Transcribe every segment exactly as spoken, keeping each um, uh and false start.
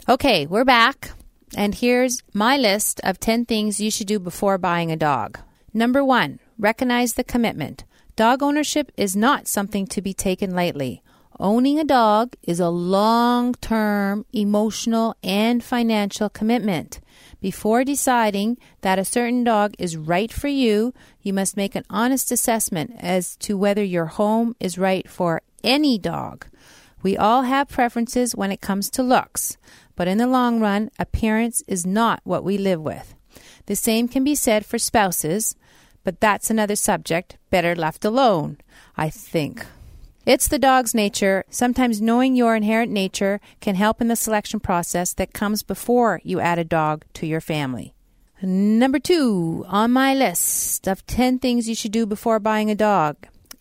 Okay, we're back. And here's my list of ten things you should do before buying a dog. Number one, recognize the commitment. Dog ownership is not something to be taken lightly. Owning a dog is a long-term emotional and financial commitment. Before deciding that a certain dog is right for you, you must make an honest assessment as to whether your home is right for any dog. We all have preferences when it comes to looks, but in the long run, appearance is not what we live with. The same can be said for spouses, but that's another subject better left alone, I think. It's the dog's nature. Sometimes knowing your inherent nature can help in the selection process that comes before you add a dog to your family. Number two on my list of ten things you should do before buying a dog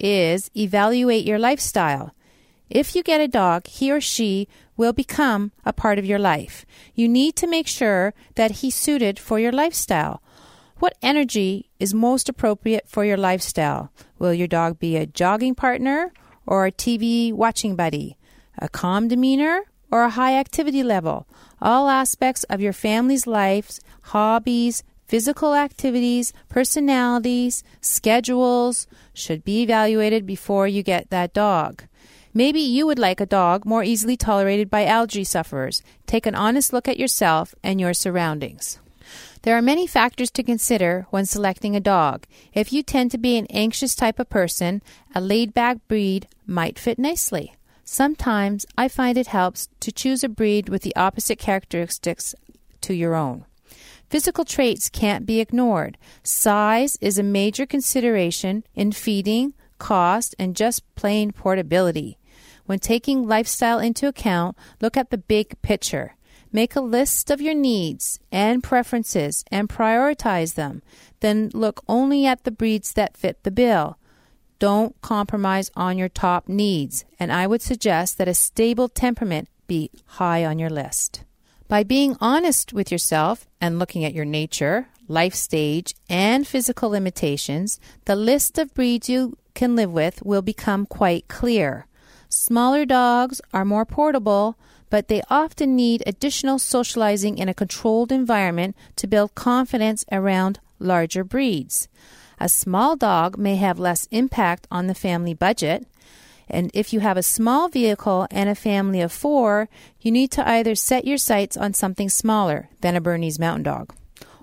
is evaluate your lifestyle. If you get a dog, he or she will become a part of your life. You need to make sure that he's suited for your lifestyle. What energy is most appropriate for your lifestyle? Will your dog be a jogging partner or a T V watching buddy, a calm demeanor, or a high activity level? All aspects of your family's lives, hobbies, physical activities, personalities, schedules should be evaluated before you get that dog. Maybe you would like a dog more easily tolerated by allergy sufferers. Take an honest look at yourself and your surroundings. There are many factors to consider when selecting a dog. If you tend to be an anxious type of person, a laid-back breed might fit nicely. Sometimes I find it helps to choose a breed with the opposite characteristics to your own. Physical traits can't be ignored. Size is a major consideration in feeding, cost, and just plain portability. When taking lifestyle into account, look at the big picture. Make a list of your needs and preferences and prioritize them. Then look only at the breeds that fit the bill. Don't compromise on your top needs, and I would suggest that a stable temperament be high on your list. By being honest with yourself and looking at your nature, life stage, and physical limitations, the list of breeds you can live with will become quite clear. Smaller dogs are more portable, but they often need additional socializing in a controlled environment to build confidence around larger breeds. A small dog may have less impact on the family budget, and if you have a small vehicle and a family of four, you need to either set your sights on something smaller than a Bernese Mountain Dog,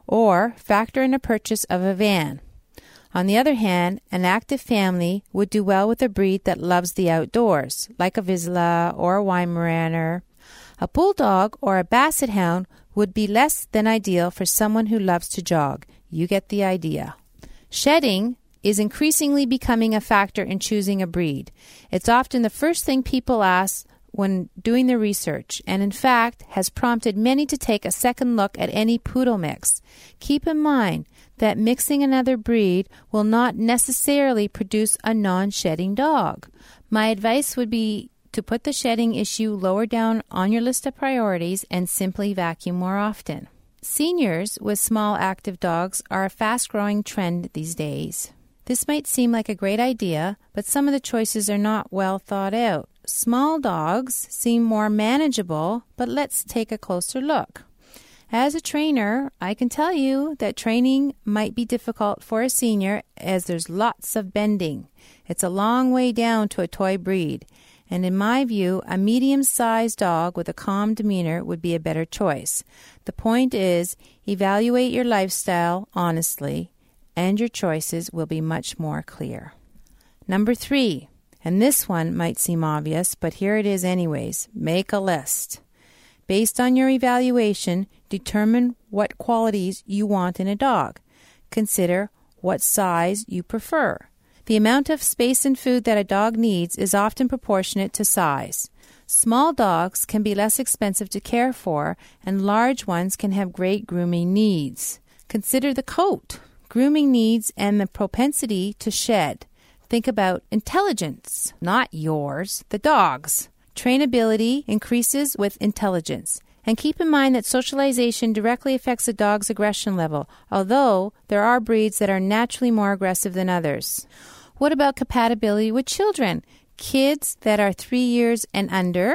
or factor in a purchase of a van. On the other hand, an active family would do well with a breed that loves the outdoors, like a Vizsla or a Weimaraner. A bulldog or a basset hound would be less than ideal for someone who loves to jog. You get the idea. Shedding is increasingly becoming a factor in choosing a breed. It's often the first thing people ask when doing their research, and in fact has prompted many to take a second look at any poodle mix. Keep in mind that mixing another breed will not necessarily produce a non-shedding dog. My advice would be to put the shedding issue lower down on your list of priorities and simply vacuum more often. Seniors with small active dogs are a fast-growing trend these days. This might seem like a great idea, but some of the choices are not well thought out. Small dogs seem more manageable, but let's take a closer look. As a trainer, I can tell you that training might be difficult for a senior as there's lots of bending. It's a long way down to a toy breed. And in my view, a medium-sized dog with a calm demeanor would be a better choice. The point is, evaluate your lifestyle honestly, and your choices will be much more clear. Number three, and this one might seem obvious, but here it is anyways, make a list. Based on your evaluation, determine what qualities you want in a dog. Consider what size you prefer. The amount of space and food that a dog needs is often proportionate to size. Small dogs can be less expensive to care for, and large ones can have great grooming needs. Consider the coat, grooming needs, and the propensity to shed. Think about intelligence, not yours, the dog's. Trainability increases with intelligence. And keep in mind that socialization directly affects a dog's aggression level, although there are breeds that are naturally more aggressive than others. What about compatibility with children? Kids that are three years and under,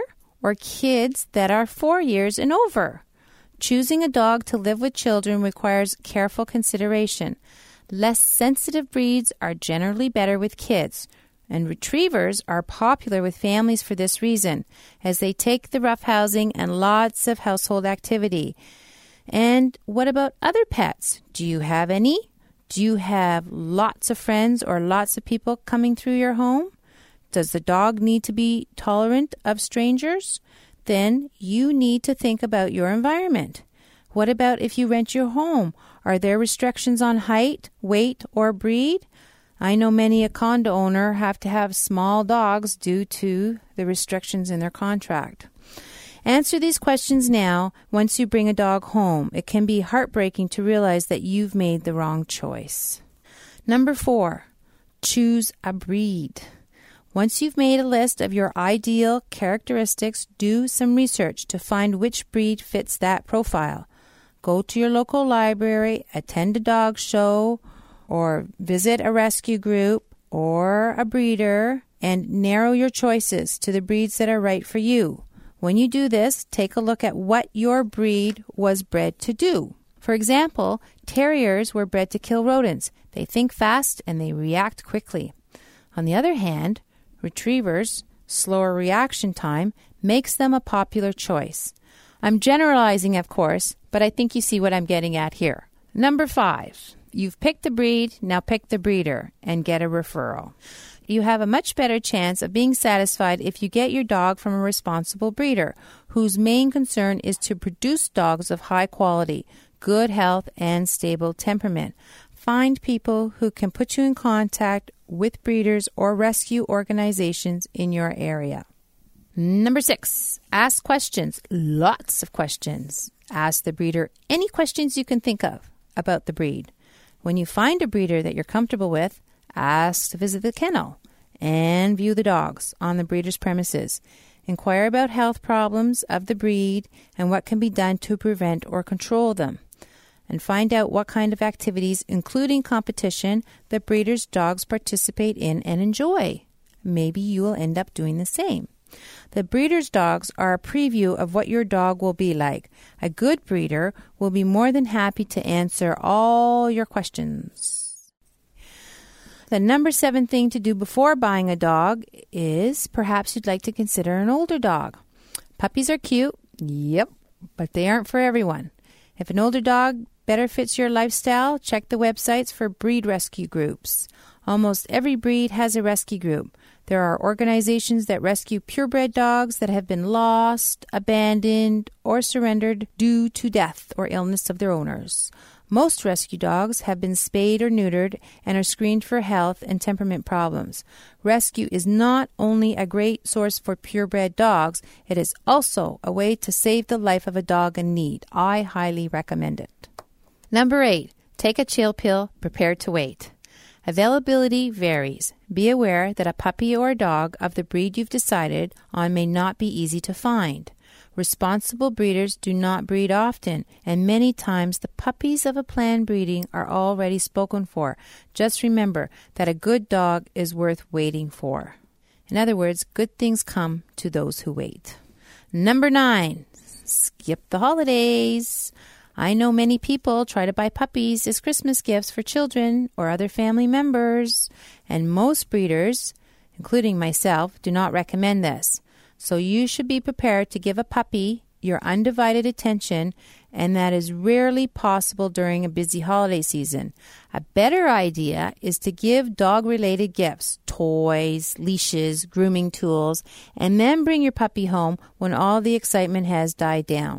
or kids that are four years and over. Choosing a dog to live with children requires careful consideration. Less sensitive breeds are generally better with kids, and retrievers are popular with families for this reason, as they take the roughhousing and lots of household activity. And what about other pets? Do you have any? Do you have lots of friends or lots of people coming through your home? Does the dog need to be tolerant of strangers? Then you need to think about your environment. What about if you rent your home? Are there restrictions on height, weight, or breed? I know many a condo owner have to have small dogs due to the restrictions in their contract. Answer these questions now. Once you bring a dog home, it can be heartbreaking to realize that you've made the wrong choice. Number four, choose a breed. Once you've made a list of your ideal characteristics, do some research to find which breed fits that profile. Go to your local library, attend a dog show, or visit a rescue group or a breeder, and narrow your choices to the breeds that are right for you. When you do this, take a look at what your breed was bred to do. For example, terriers were bred to kill rodents. They think fast and they react quickly. On the other hand, retrievers, slower reaction time, makes them a popular choice. I'm generalizing, of course, but I think you see what I'm getting at here. Number five, you've picked the breed, now pick the breeder and get a referral. You have a much better chance of being satisfied if you get your dog from a responsible breeder, whose main concern is to produce dogs of high quality, good health, and stable temperament. Find people who can put you in contact with breeders or rescue organizations in your area. Number six, ask questions. Lots of questions. Ask the breeder any questions you can think of about the breed. When you find a breeder that you're comfortable with, ask to visit the kennel and view the dogs on the breeder's premises. Inquire about health problems of the breed and what can be done to prevent or control them. And find out what kind of activities, including competition, the breeder's dogs participate in and enjoy. Maybe you will end up doing the same. The breeder's dogs are a preview of what your dog will be like. A good breeder will be more than happy to answer all your questions. The number seven thing to do before buying a dog is perhaps you'd like to consider an older dog. Puppies are cute, yep, but they aren't for everyone. If an older dog better fits your lifestyle, check the websites for breed rescue groups. Almost every breed has a rescue group. There are organizations that rescue purebred dogs that have been lost, abandoned, or surrendered due to death or illness of their owners. Most rescue dogs have been spayed or neutered and are screened for health and temperament problems. Rescue is not only a great source for purebred dogs, it is also a way to save the life of a dog in need. I highly recommend it. Number eight, take a chill pill, prepare to wait. Availability varies. Be aware that a puppy or a dog of the breed you've decided on may not be easy to find. Responsible breeders do not breed often, and many times the puppies of a planned breeding are already spoken for. Just remember that a good dog is worth waiting for. In other words, good things come to those who wait. Number nine, skip the holidays. I know many people try to buy puppies as Christmas gifts for children or other family members, and most breeders, including myself, do not recommend this. So you should be prepared to give a puppy your undivided attention, and that is rarely possible during a busy holiday season. A better idea is to give dog-related gifts, toys, leashes, grooming tools, and then bring your puppy home when all the excitement has died down.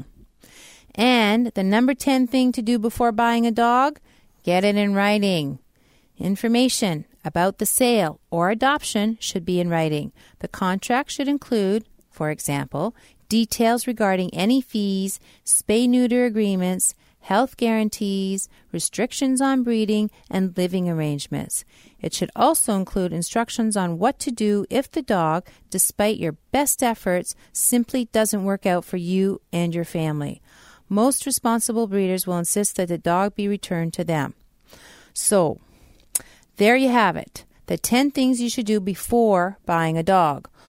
And the number ten thing to do before buying a dog, get it in writing. Information about the sale or adoption should be in writing. The contract should include, for example, details regarding any fees, spay-neuter agreements, health guarantees, restrictions on breeding, and living arrangements. It should also include instructions on what to do if the dog, despite your best efforts, simply doesn't work out for you and your family. Most responsible breeders will insist that the dog be returned to them. So, there you have it. The ten things you should do before buying a dog.